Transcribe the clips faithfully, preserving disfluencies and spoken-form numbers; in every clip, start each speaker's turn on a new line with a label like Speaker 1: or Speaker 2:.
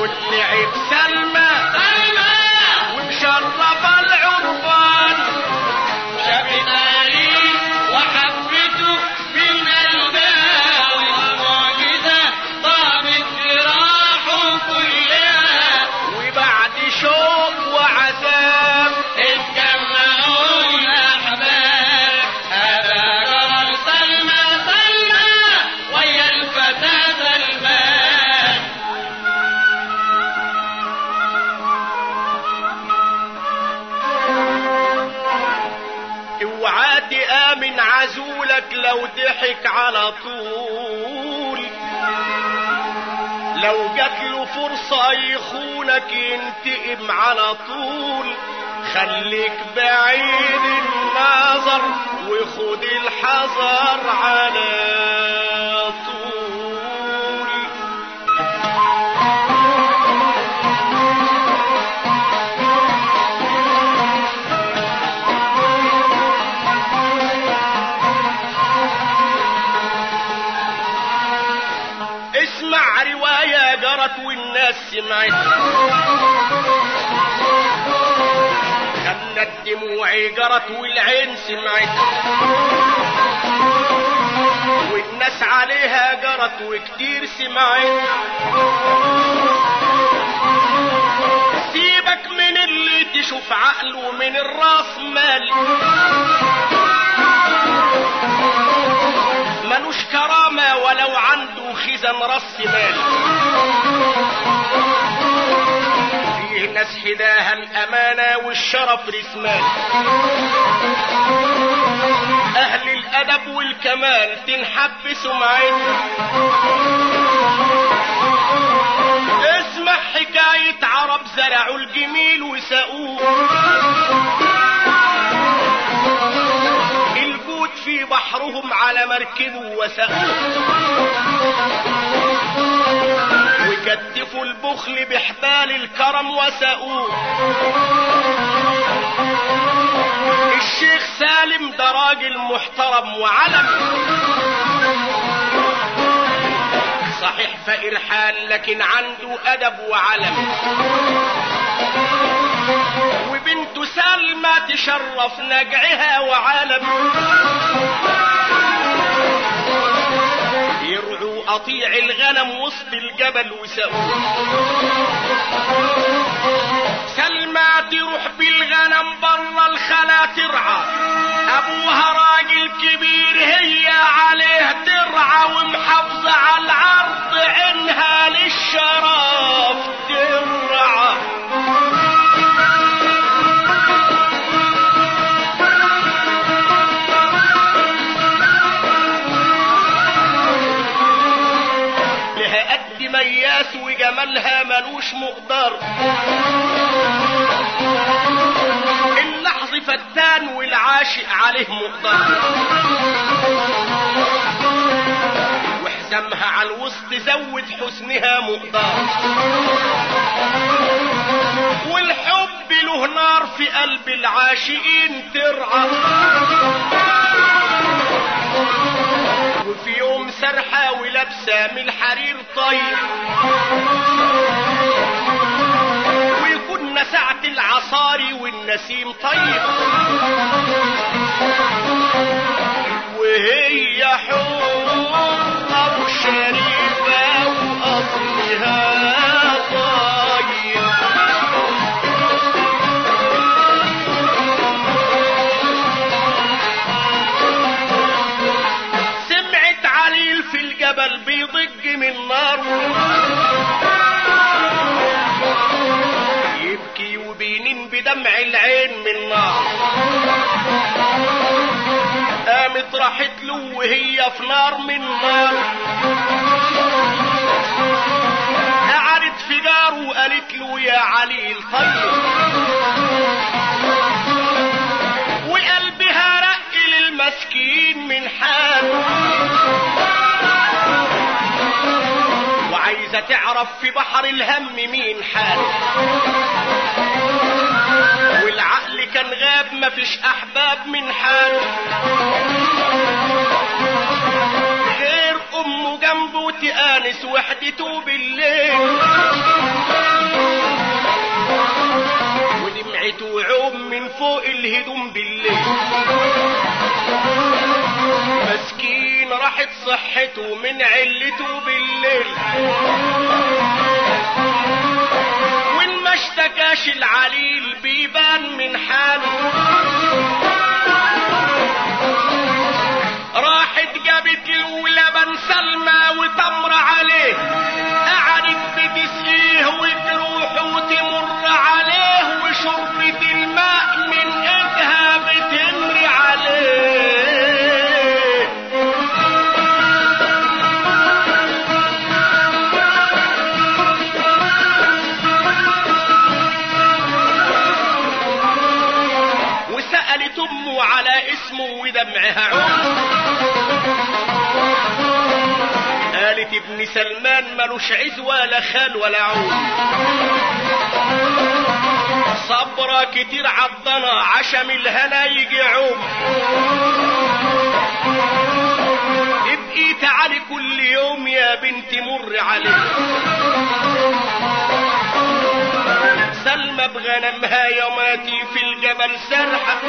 Speaker 1: واللي عيب سلمى سلمى ومشرفة العربان
Speaker 2: شافنا ليه وحبته من قلبها والمعجزة ضامت جراحه كلها
Speaker 1: وبعد شوق وعذاب
Speaker 2: اتجمعوا الأحباب هذا جرى سلمى سلمى ويا الفتى سلمان.
Speaker 1: اوعى تآمن عزولك لو ضحك على طول، لو جات له فرصة يخونك ينتقم على طول. خليك بعيد النظر وخد الحذر على طول. اسمع رواية جرت والناس سمعتها، خلت دموعي جرت والعين سمعتها، والناس عليها جرت وكتير سمعتها. سيبك من اللي تشوف عقله من الراس مال، ملوش كرامة ولو عنده خزن راس مال. فيه ناس حداها الأمانة والشرف رسمان، أهل الأدب والكمال تنحب سمعتها. اسمع حكاية عرب زرعوا الجميل وسقوه، الجود في بحرهم على مركبه وسقوه، وكتفوا البخل بحبال الكرم وسقوه. الشيخ سالم ده راجل محترم وعلم، صحيح فقير حال لكن عنده أدب وعلم. وبنته سلمى تشرف نجعها وعالم، يرعوا قطيع الغنم وسط الجبل وسقوه. سلمى تروح بالغنم برا الخلا ترعى، ابوها راجل كبير هي عليه ترعى، ومحافظة على العرض عينها للشرف ترعى. لها قد مياس وجمالها ملوش مقدار، اللحظ فتان والعاشق عليه مقدار. وحزمها على الوسط زود حسنها مقدار، والحب له نار في قلب العاشقين ترعى. وفي يوم سرحة ولابسة من الحرير طيب، ويكون ساعة العصاري والنسيم طيب، وهي حرة وشريفة وأصلها طيب. سمعت عليل في الجبل بيضج من نار، يبكي وبينين بدمع العين من نار. قامت راحت له وهي في نار من نار، قعدت في جار وقالت له يا عليل طيب، وقلبها رق للمسكين من حاله، وعايزة تعرف في بحر الهم مين حاله. والعقل كان غاب مفيش احباب من حاله، غير امه جنبه تآنس وحدته بالليل. صحته عوم من فوق الهدوم بالليل. مسكين راحت صحته من علته بالليل، وان ما اشتكاش العليل بيبان من حاله. راحت جابت له لبن سلمى وتمر عليه، قعدت بتسقيه وتروح وتمر عليه، وشربة الماء من ايدها بتمر عليه. وسألت امه على اسمه ودمعها عود، قالت ابن سلمان ملوش عز ولا خال ولا عود، صبرة كتير عضنا عشم الهنا يجي عوم. ابقي تعالي كل يوم يا بنتي مر عليه. سلمى بغنمها يوماتي في الجبل سرحة،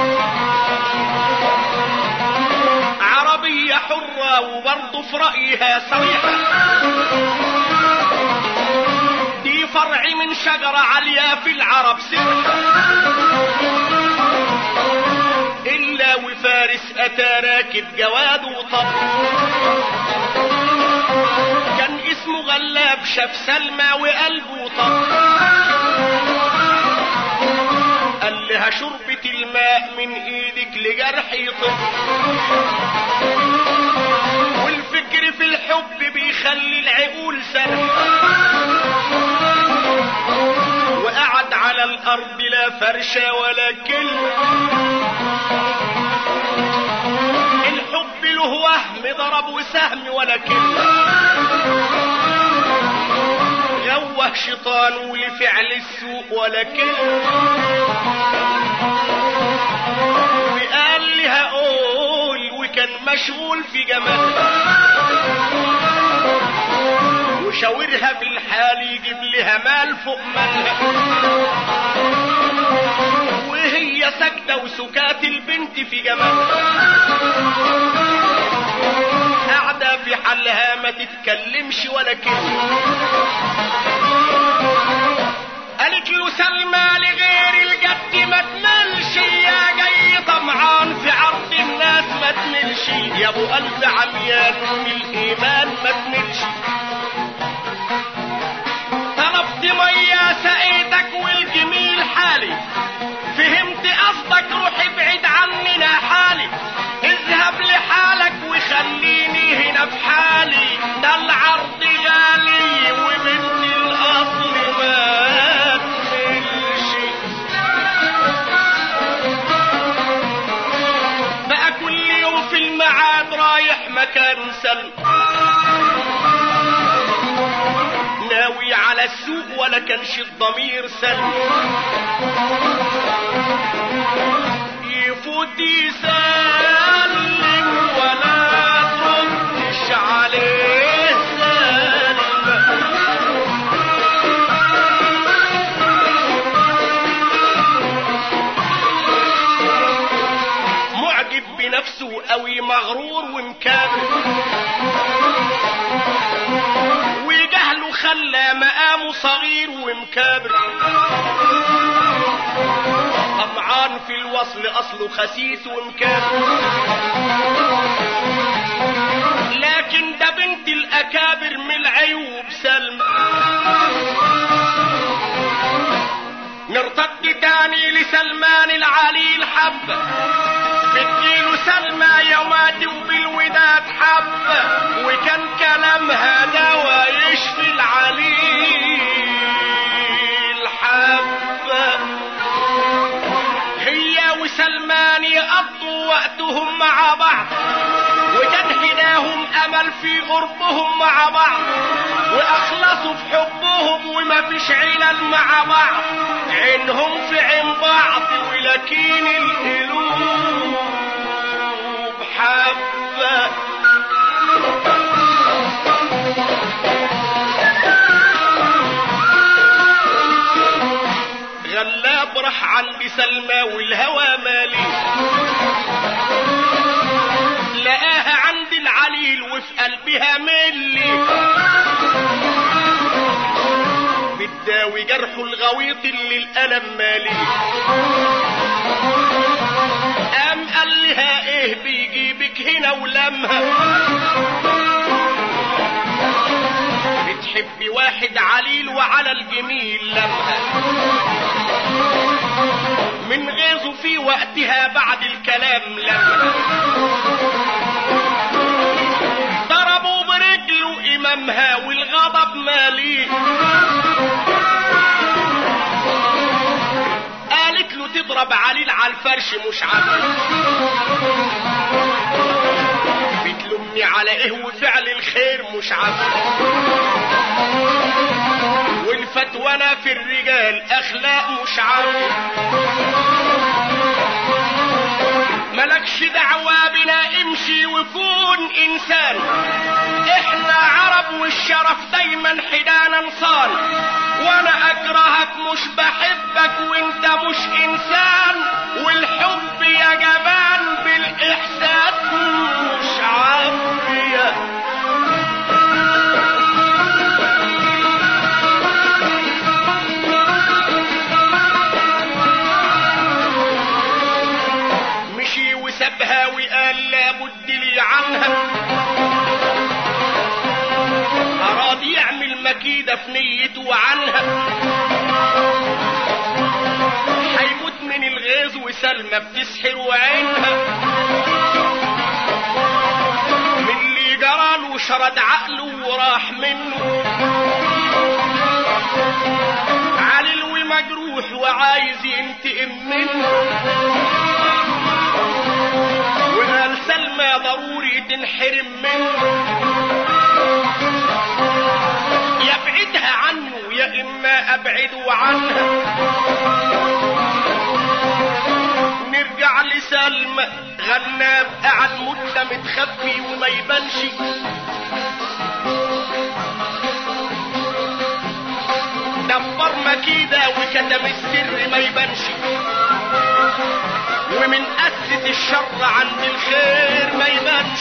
Speaker 1: عربية حرة وبرضه في رأيها صريحة. دي فرع من شجرة عالية في العرب سرحة، إلا وفارس أتى راكب جواد وطب. كان اسمه غلاب، شاف سلمى وقلبه طب. قال لها شربة الماء من ايدك لجرحي طب، والفكر في الحب بيخلي العقول سرح. وقعد على الارض لا فرشة ولا كلمة، الحب له وهم ضرب وسهم ولا كلمة. غوه شيطان لفعل السوء ولا كلمة، وقال لها قول وكان مشغول في جمالها. وشاورها بالحال يجيب لها مال فوق مالها، وهي ساكتة وسكات البنت في جمالها. قاعدة في حالها ما تتكلمش ولا كلمة. قالت له سلمى لغير الجد ما تملش، يا جاي طمعان في عرض الناس ما تملش، يا ابو قلب عميان من الايمان ما تملش. طلبت ميه سقيتك والجميل حالي، فهمت قصدك روح ابعد عننا حالي. اذهب لحالك وخليني هنا في حالي، ده العرض غالي وبنت الاصل ما تملش. بقى كل يوم في الميعاد رايح مكان سلم، ناوي على السوق ولا كانش الضمير سلم. يفوت يسلم ولا تردش عليه سلم. معجب بنفسه قوي مغرور ومكابر، وجهله خلى مقامه صغير ومكابر. طمعان في الوصل اصله خسيس ومكابر، لكن ده بنت الاكابر من العيوب سلمى. نرتد تاني لسلمان العلي الحبة، بتجيله سلمى يوماتي وبالوداد حبة، وكان كلامها دوا يشفي العلي الحبة. هي وسلمان يقضوا وقتهم مع بعض، وكان هداهم امل في قربهم مع بعض، واخلصوا في حبهم وما فيش علل مع بعض. عينهم في عين بعض ولكن القلوب حبة. غلاب راح عند سلمى والهوى مالي، لقاها عند العليل وفي قلبها ملي، بتداوي جرح الغويط اللي الألم مالي. قام قال لها ايه بيجيبك هنا ولمها، بتحبي واحد عليل وعلى الجميل لمها، من غيظه في وقتها بعد الكلام لمها، ضربوا برجله امامها والغضب ماليه، قالت له تضرب عليل على الفرش مش عارف، بتلومني على ايه وفعل الخير مش عارف، والفتوانة في الرجال اخلاق مش عارف، ملكش دعوة بنا امشي وكون انسان، احنا عرب والشرف دايما حدانا نصان، وانا اكرهك مش بحبك وانت مش انسان، والحب يا جبان بالاحساس مش عافية. مشي وسابها وقال لابد لي عنها، اراد يعمل مكيدة في نيته عنها، حيموت من الغيظ وسلمى بتسحر عينها، من اللي جراله شرد عقله وراح منه، عليل ومجروح وعايز ينتقم منه، وقال سلمى ضروري تنحرم منه، يبعدها عنه يا اما ابعده عنها. نرجع لسلمى، غناب قعد مدة متخفي وما يبانش، دبر مكيدة وكتم السر ما يبانش، ومن أسد الشر عند الخير ما يبانش،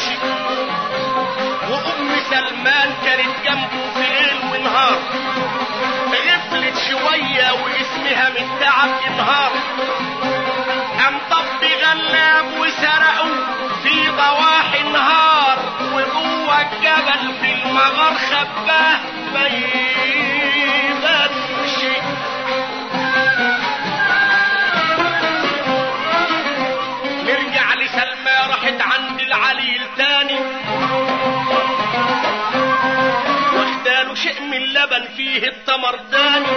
Speaker 1: وأم سلمان كانت جنبه في ليل ونهار، غفلت شوية واسمها من تعب انهار، قام طب غلاب وسرقوا في ضواحي النهار، وجوه الجبل في المغار خباه ما يبانش. نرجع لسلمى، راحت عند العليل تاني، واخداله شيء من اللبن فيه التمر تاني،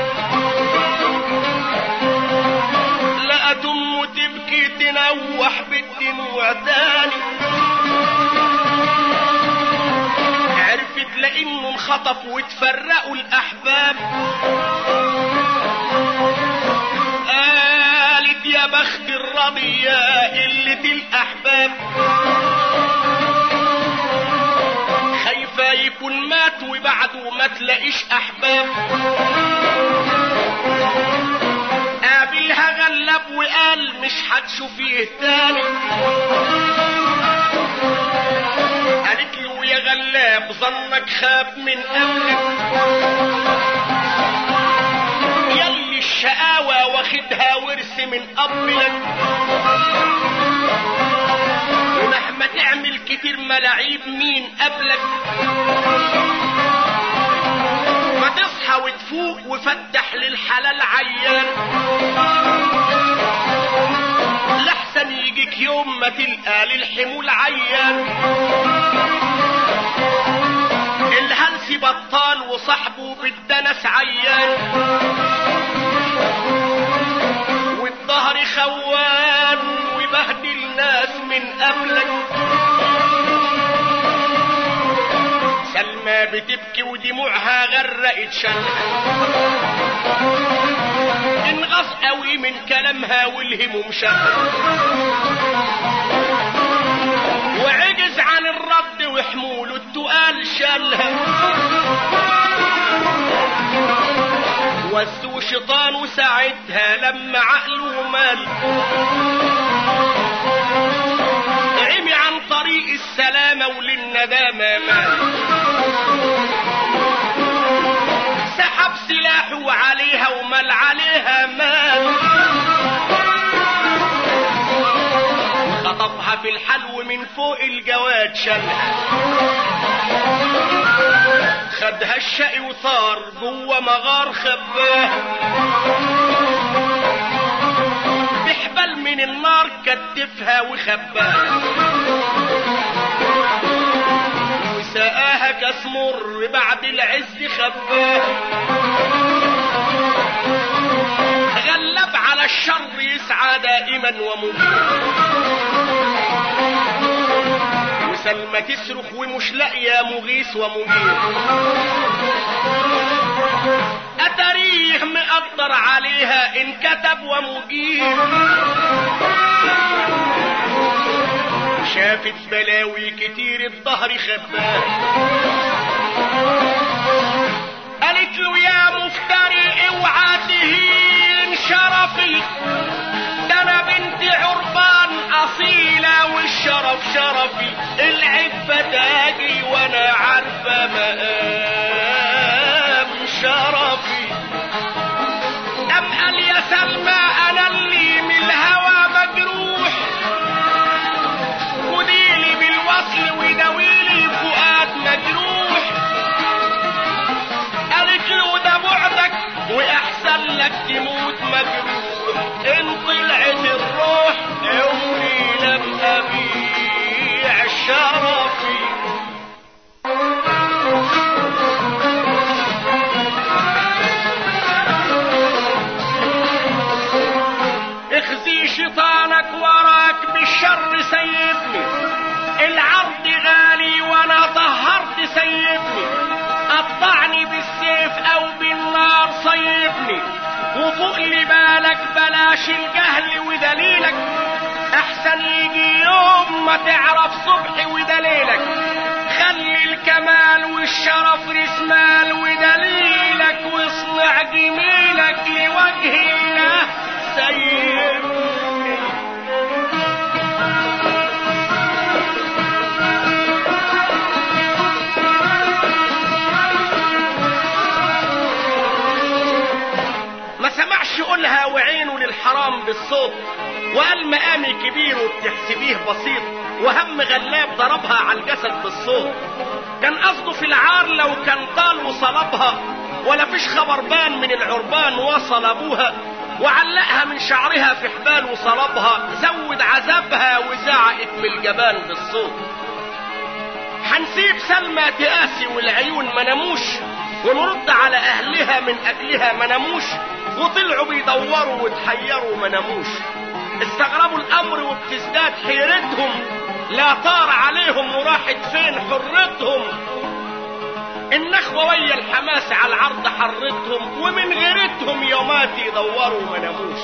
Speaker 1: لقت امه تبكي تنوح بالدموع تاني، عرفت لانه انخطف وتفرقوا الاحباب، قالت يا بخت الرضية قلة الاحباب، خايفة يكون مات وبعده ما تلاقيش احباب. قابلها غلب وقال مش هتشوفيه تاني، قالت له يا غلاب ظنك خاب من قبلك، يلي الشقاوة واخدها ورث من قبلك، ومهما تعمل كتير ملاعيب مين قبلك، ما تصحى وتفوق وفتح للحلال عيان، لحسن يجيك يوم ما تلقى للحمول عيان، الهلس بطال وصاحبه بالدنس عيان، والظهر خوان وبهدل ناس من قبلك. سلمى بتبكي ودموعها غرقت شنها، انغص قوي من كلامها والهموم شنها، وعجز عن الرد وحموله التقال شالها، وسو شيطان وساعتها لما عقله مال عمي عن طريق السلامة وللندامة مال سحب سلاحه عليها ومال عليها مال خطفها في الحلو من فوق الجواد شالها خدها الشقي وطار جوه مغار خباها بحبل من النار كتفها وخباها وسقاها كاس مر بعد العز خباها غلب على الشر يسعى دائما ومبين وسلمى تصرخ ومش لاقيه مغيث ومجيب اتاريه مقدر عليها ان كتب ومجيب شافت بلاوي كتير الظهر خباه قالت له يا مفتري اوعى تهين شرفي ده انا بنت عربان اصيله والشرف شرفي العفه تاجي وانا عارفه مقام شرفي ام قال يا سلمى انا اللي من الهوى مجروح خديلي بالوصل وداويلي فؤاد مجروح قالت له ده بعدك واحسن لك تموت مجروح ان طلعت الروح عمري لم ابيع شرفي اخزي شيطانك وراك بالشر سيبني العرض غالي وانا طهرت سيبني قطعني بالسيف او بالنار صيبني وفوق لي بالك بلاش الجهل ودليلك احسن يجي يوم ما تعرف صبحي ودليلك خلي الكمال والشرف رسمال ودليلك واصنع جميلك لوجه الله سيبني يقولها وعينه للحرام بالصوت وقال مقامي كبير وبتحسبيه بسيط وهم غلاب ضربها على الجسد بالصوت كان قصده في العار لو كان طال وصلبها ولا فيش خبر بان من العربان وصل ابوها وعلقها من شعرها في حبال وصلبها زود عذابها وزعقت من الجبان بالصوت حنسيب سلمى تقاسي والعيون مناموش ونرد على اهلها من اجلها مناموش وطلعوا بيدوروا وتحيروا مناموش استغربوا الامر وبتزداد حيرتهم لا طار عليهم وراحت فين حرتهم النخوة ويا الحماس على العرض حرتهم ومن غيرتهم يومات يدوروا مناموش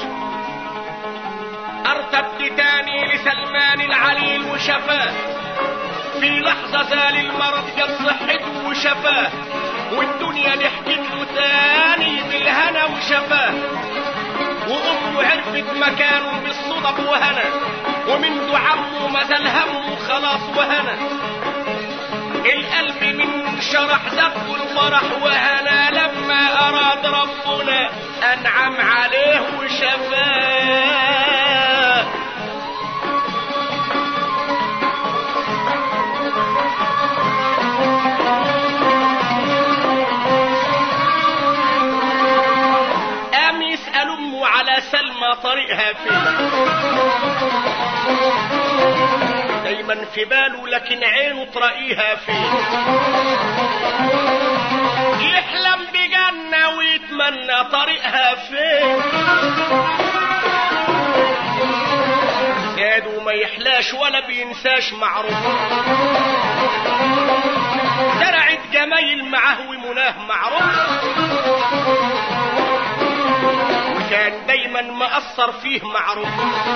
Speaker 1: ارتبت تاني لسلمان العليل وشفاه في لحظة زال المرض جاب صحته وشفاه والدنيا ضحكت له تاني بالهنا وشفاه وامه عرفت مكانه بالصدف وهنا ومن عمه ما زال همه خلاص وهنا القلب من شرح زفه الفرح وهنا لما اراد ربنا انعم عليه وشفاه على سلمى طريقها فين دايما في باله لكن عينه تراقيها فين يحلم بجنة ويتمنى طريقها فين زاد وما يحلاش ولا بينساش معروف زرعت جمايل معاه ومناه معروف كان دايما مأثر فيه معروف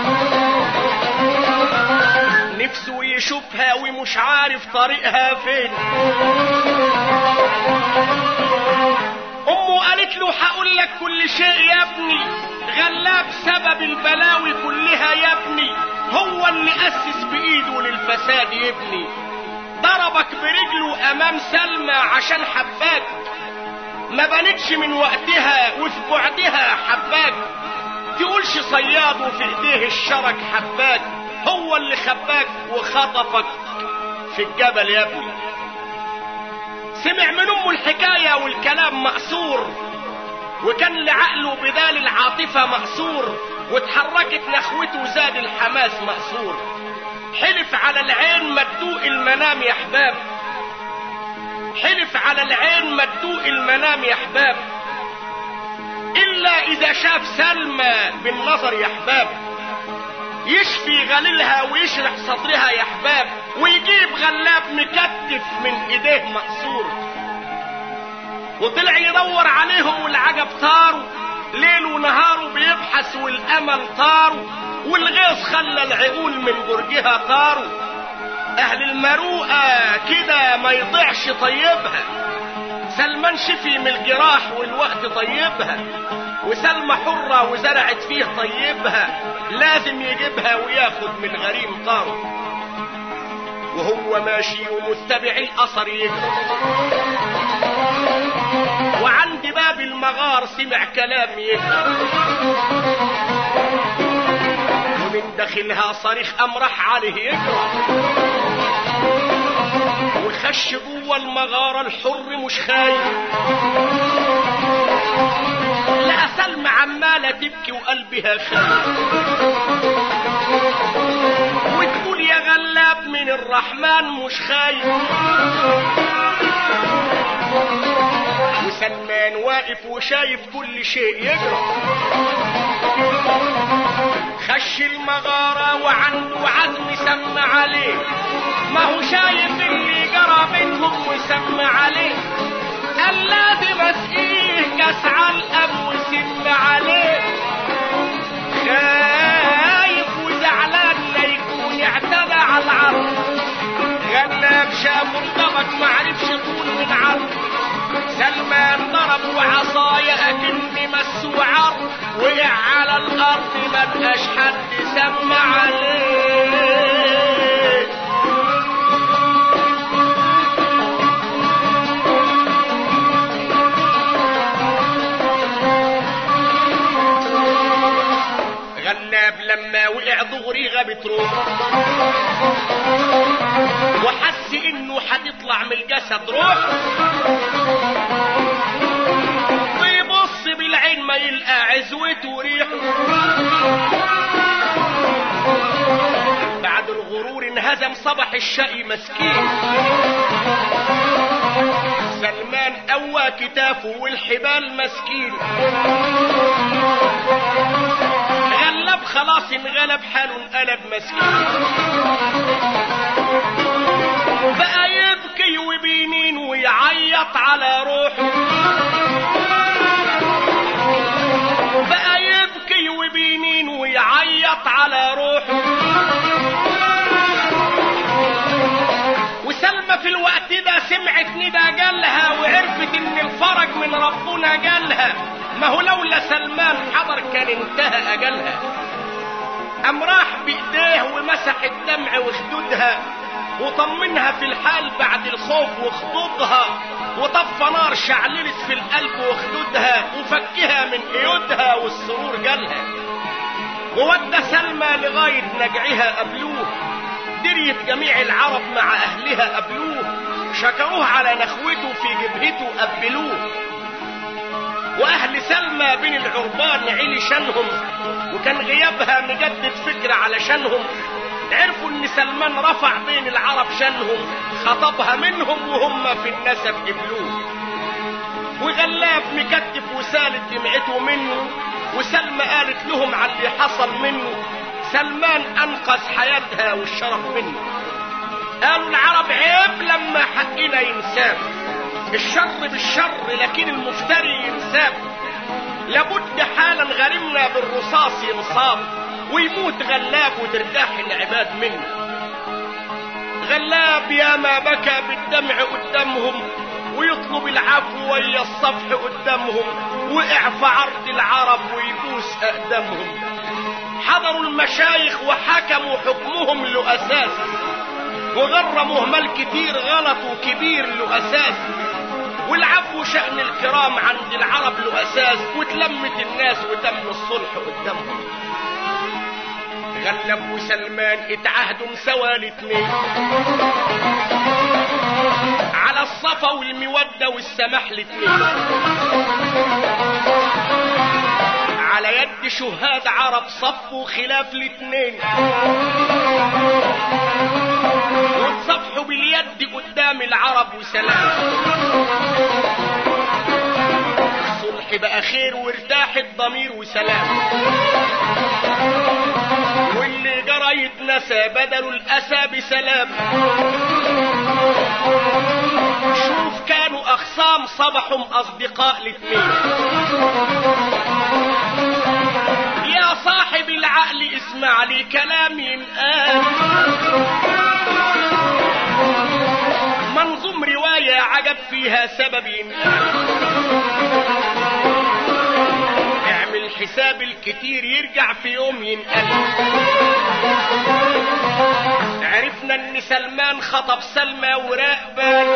Speaker 1: نفسه يشوفها ومش عارف طريقها فين امه قالت له هقول لك كل شيء يا ابني، غلاب سبب البلاوي كلها يا ابني، هو اللي اسس بايده للفساد يا ابني، ضربك برجله امام سلمى عشان حباك، ما بانتش من وقتها وفي بعدها حباك، تقولش صياد وفي ايديه الشرك حباك، هو اللي خباك وخطفك في الجبل يا ابني. سمع من امه الحكاية والكلام مأسور، وكان لعقله بدال العاطفة مأسور، واتحركت نخوته زاد الحماس مأسور. حلف على العين ما تدوق المنام يا احباب، حلف على العين ما تدوق المنام يا احباب، الا اذا شاف سلمى بالنظر يا احباب، يشفي غليلها ويشرح صدرها يا احباب، ويجيب غلاب مكتف من ايديه مقصور. وطلع يدور عليهم والعجب طاروا، ليل ونهار بيبحث والامل طاروا، والغيظ خلى العقول من برجها طاروا. اهل المروءه كده ما يضيعش طيبها، سلمان شفي من الجراح والوقت طيبها، وسلمى حرة وزرعت فيه طيبها، لازم يجيبها وياخد من غريم طاره. وهو ماشي ومتبع الاثر يجري، وعند باب المغار سمع كلام يجري، ومن داخلها صريخ امرح عليه يجري، وخش جوه المغارة الحر مش خايف، لقى سلمى عمالة تبكي وقلبها خايف، وتقول يا غلاب من الرحمن مش خايف. وسلمان واقف وشايف كل شيء يجرى، خش المغارة وعنده عزم سمى عليه، ما هو شايف اللي جرى بينهم وسمى عليه، قال لازم اسقيه كاس علقم وسمى عليه، خايف وزعلان لا يكون اعتدى على العرض، غلاب شاف انضبك معرفش طول من عرض، سلمان ضرب وعصايا اكني مسوا عرض، وقع على الارض مبقاش حد سمى عليه. غلاب لما وقع دغري غابت روحه، وحس انه هتطلع من الجسد روحه، ويبص بالعين ما يلقى عزوته وريحه. بعد الغرور انهزم صبح الشقي مسكين، سلمان قوى كتافه والحبال مسكين، غلب خلاص انغلب حاله انقلب مسكين، بقى يبكي وبينين ويعيط على روحه، بقى يبكي وبينين ويعيط على روحه. وسلمى في الوقت ده سمعت ندى جالها، وعرفت ان الفرج من ربنا جالها، ما هو لولا سلمان حضر كان انتهى اجلها. قام راح بايديه ومسح الدمع وخدودها، وطمنها في الحال بعد الخوف وخطوبها، وطفى نار شعللت في القلب وخدودها، وفكها من قيودها والسرور جالها. وودى سلمى لغاية نجعها قبلوه، دريت جميع العرب مع اهلها قبلوه، شكروه على نخوته في جبهته قبلوه. واهل سلمى بين العربان علي شانهم، وكان غيابها مجدد فكرة علشانهم، عرفوا ان سلمان رفع بين العرب شانهم، خطبها منهم وهم في النسب قبلوه. وغلاب مكتف وسالت دمعته منه، وسلمى قالت لهم على اللي حصل منه، سلمان انقذ حياتها والشرف منه. قالوا العرب عيب لما حقنا ينساب، الشر بالشر لكن المفتري ينساب، لابد حالا غرمنا بالرصاص ينصاب، ويموت غلاب وترتاح العباد منه. غلاب يا ما بكى بالدمع قدامهم، ويطلب العفو ويا الصفح قدامهم، وقع في عرض العرب ويبوس اقدامهم. حضروا المشايخ وحكموا حكمهم له اساس، وغرموا مال كتير غلط وكبير له اساس. والعفو شأن الكرام عند العرب له اساس، واتلمت الناس وتم الصلح قدامهم. غلب وسلمان اتعهدوا مسوا الاتنين على الصفا والمودة والسماح الاتنين، على يد شهاد عرب صفوا خلاف الاتنين، وتصفحوا باليد قدام العرب وسلام. الصلح بقى خير وارتاح الضمير وسلام، واللي جرى يتنسى بدلوا الاسى بسلام. شوف كانوا اخصام صبحهم اصدقاء الاتنين. يا صاحب العقل اسمع لي كلام ينقال، منظوم رواية عجب فيها سبب ينقال. اعمل حساب الكتير يرجع في يوم ينقل. عرفنا ان سلمان خطب سلمى وراق بال،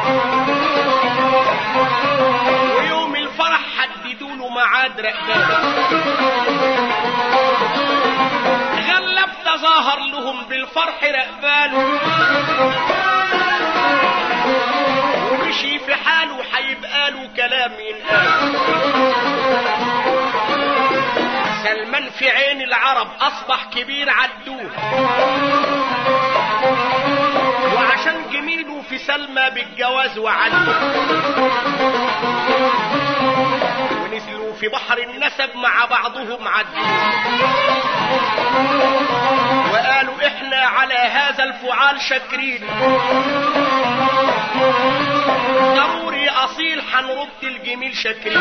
Speaker 1: ويوم الفرح حددوا له ميعاد رقبال. غلب تظاهر لهم بالفرح رقبال، ومشي في حاله حيبقى له كلام ينقال. سلمان في عين العرب اصبح كبير عدوه، وعشان جميله في سلمى بالجواز وعدوه. ونزلوا في بحر النسب مع بعضهم عدوه، وقالوا احنا على هذا الفعال شاكرين، ضروري اصيل حنرد الجميل شاكرين.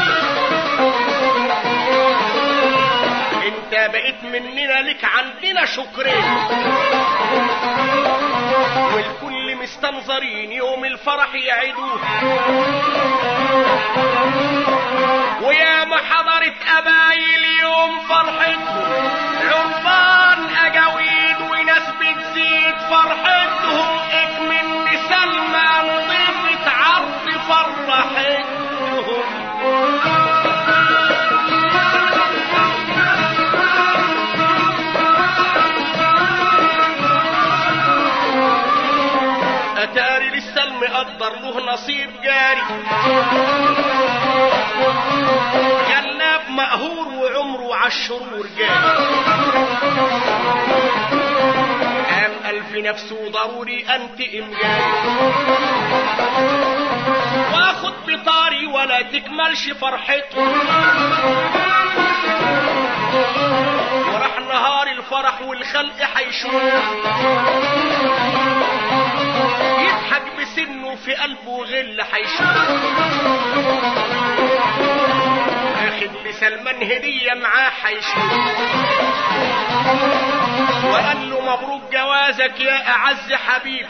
Speaker 1: انت بقيت مننا لك عندنا شكرين، والكل مستنظرين يوم الفرح يعيدوه. ويا ما حضرت قبايل يوم فرحتهم، عربان اجاويد وناس بتزيد فرحتهم. اكمن سلمى ضيفة عرض فرحتهم. اتاري للسلم قدر له نصيب جاري، جلاب مقهور وعمره عالشرور جاري. قام قال في نفسه ضروري انتقم جاري، واخد بطاري ولا تكملش فرحته. وراح نهار الفرح والخلق حيشوف، يضحك بسنه في قلبه غل حيشوف. اخد لسلمان هدية معاه حيشوف، وقال له مبروك جوازك يا اعز حبيب.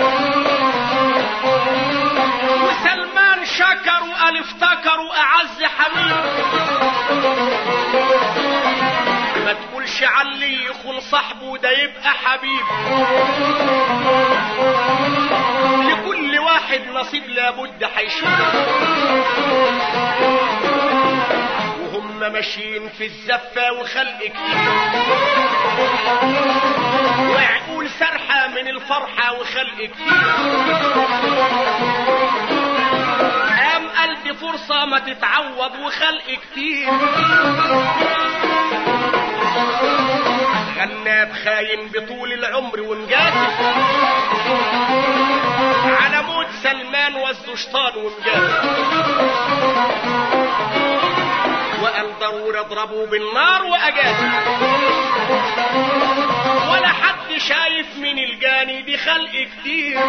Speaker 1: وسلمان شكر وقال افتكروا اعز حبيب. ما تقولش علي يخون صاحبه ده يبقى حبيب. لكل واحد نصيب لابد حيشوف. وهم ماشيين في الزفة وخلق كتير، وعقول سرحة من الفرحة وخلق كتير. قام قال دي فرصة ما تتعوض وخلق كتير. غناب خاين بطول العمر ومجاتل، على موت سلمان والزشطان ومجاتل. وقال ضروري اضربه بالنار واجاتل، ولا حد شايف من الجاني دي خلق كتير.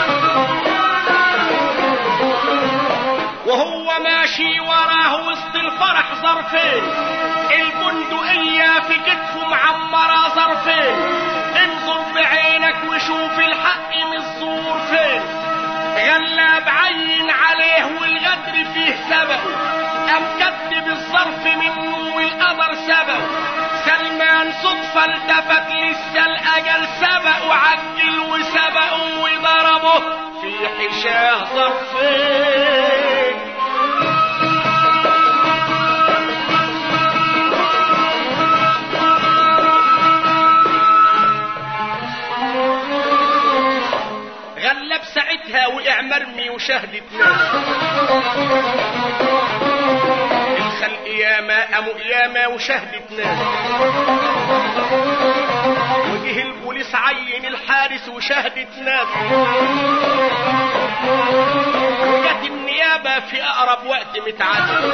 Speaker 1: وهو ماشي وراه وسط الفرح ظرفين، البندقية في كتفه معمرة ظرفين. انظر بعينك وشوف الحق من الزور فين. غلاب عين عليه الف منه والقدر سبق، سلمان صدفة التفت لسه الاجل سبق، وعجل وسبقه وضربه في حشاه ظرفين. غلب ساعتها وقع مرمي وشهدت ناس، الخلق ياما قاموا ياما وشهدت ناس، وجه البوليس عين الحارس وشهدت ناس، وجت النيابة في أقرب وقت متعدد،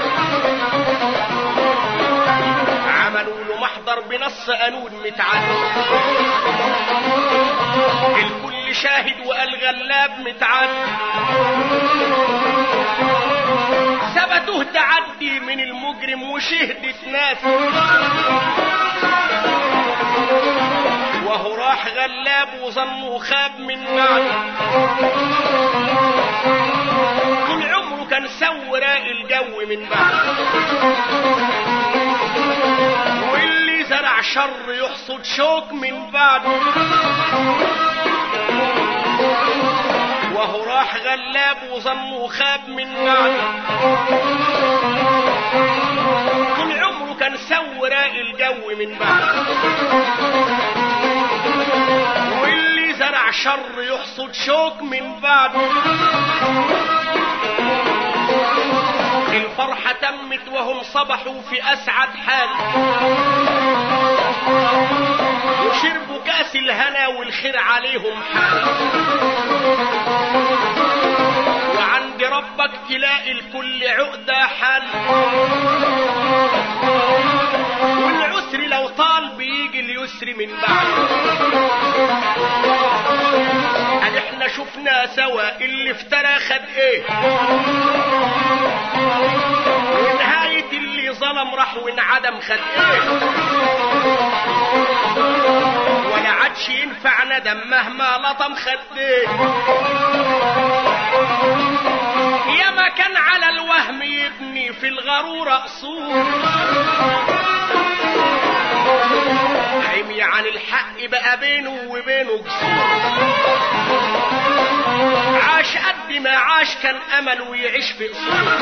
Speaker 1: عملوا له محضر بنص قانون متعدد، الكل شاهد وقال غلاب متعدد، ثبته تعدي من المجرم وشهدت ناس، وهو راح غلاب وظنه خاب من بعده، طول عمره كان سوراق الجو من بعده، واللي زرع شر يحصد شوك من بعده، وهو راح غلاب وظنه خاب من بعده، طول عمره كان سوراق الجو من بعده، واللي زرع شر يحصد شوك من بعده. الفرحة تمت وهم صبحوا في أسعد حال، وشربوا كأس الهنا والخير عليهم حال، وعند ربك تلاقي الكل عقدة حل، والعسر لو طال بيجي اليسر من بعد. قال احنا شفنا سوا اللي افترى خد ايه، ونهاية اللي ظلم راح وانعدم خد ايه، ولا عادش ينفع ندم مهما لطم خد ايه، يا ما كان على الوهم يبني في الغرورة قصور، عمي عن الحق بقى بينه وبينه جسور، عاش قد ما عاش كان امل ويعيش في قصور،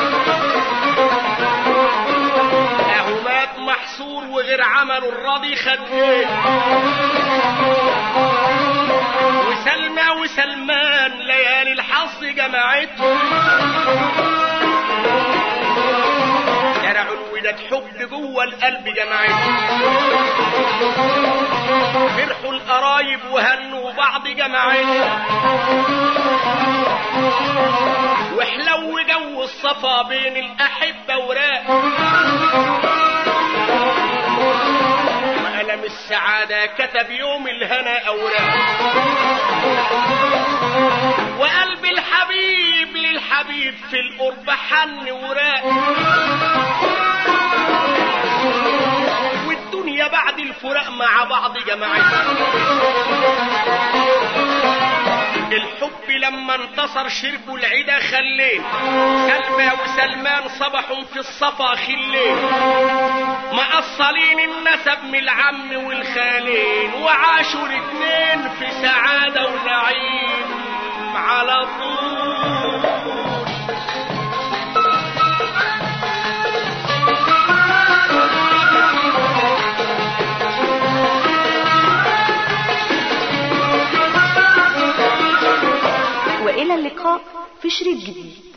Speaker 1: اهو مات محصور وغير عمله الراضي خد ايه، وسلمى وسلمان ليالي الحظ جمعتهم، زرعوا الوداد حب جوه القلب جمعتهم، فرحوا القرايب وهنوا بعض جمعتهم، وحلو جو الصفا بين الأحبة وراق، وألم السعادة كتب يوم الهنا أوراق، وقلب الحبيب للحبيب في القرب حن وراق، والدنيا بعد الفراق مع بعض جماعتهم، الحب لما انتصر شربوا العدا خلين، سلمى وسلمان صبحوا في الصفا خلين، مقصلين النسب من العم والخالين، وعاشوا الاثنين في سعادة ونعيم على طول.
Speaker 3: وإلى اللقاء في شريط جديد.